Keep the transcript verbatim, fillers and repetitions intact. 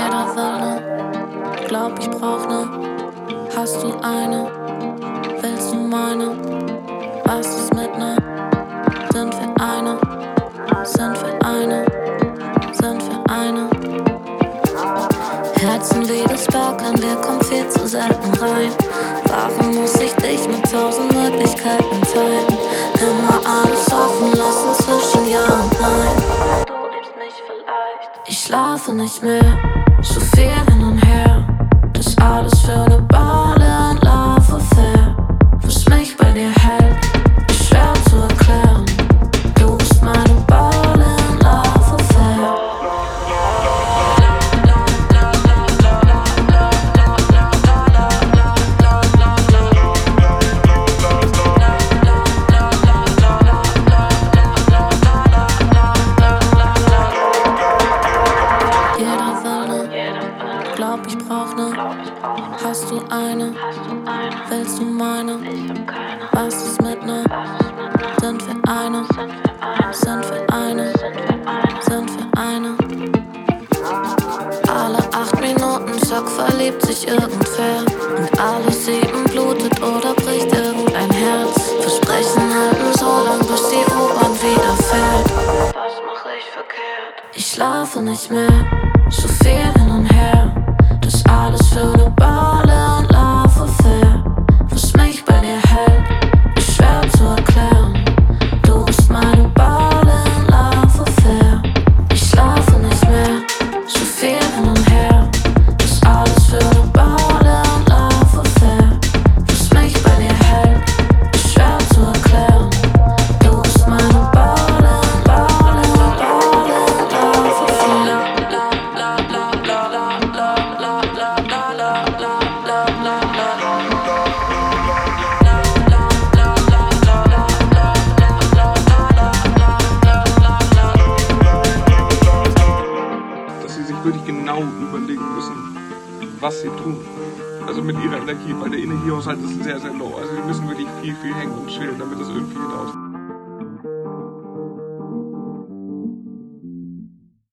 Jeder will ne, glaub ich brauch ne. Hast du eine, willst du meine? Was ist mit ne? Sind wir eine, sind wir eine, sind wir eine. Herzen wie das Berg, an dir kommt viel zu selten rein. Warum muss ich dich mit tausend Möglichkeiten teilen? Immer alles offen lassen zwischen Ja und Nein. Du liebst mich vielleicht. Ich schlafe nicht mehr, so viel hin und her. Das alles für eine Balle und Love Affair. Was mich bei dir hält, ist schwer zu erklären. Du bist meine Balle und Love Affair. Glaub ich brauch ne, hast du eine, willst du meine? Was ist mit ne? Sind wir eine, sind wir eine, sind wir eine. Alle acht Minuten zack verliebt sich irgendwer. Und alle sieben blutet oder bricht irgendein Herz. Versprechen halten so lang, bis die U-Bahn wieder fährt. Was mach ich verkehrt? Ich schlafe nicht mehr, so viel hin und her. Das alles für eine Balle und Love Affair. Was mich bei dir hält, ist schwer zu erklären. Du bist meine Balle und Love Affair. Ich schlafe nicht mehr, so viel hin und her. Das alles für eine Balle und Love Affair. Was mich bei dir hält, ist schwer zu erklären. Du bist meine Balle, Balle, Balle und Love Affair. Dass sie sich wirklich genau überlegen müssen, was sie tun. Also mit ihrer Energie, weil der Energiehaushalt ist sehr, sehr low. Also sie müssen wirklich viel, viel hängen und chillen, damit das irgendwie hinaus.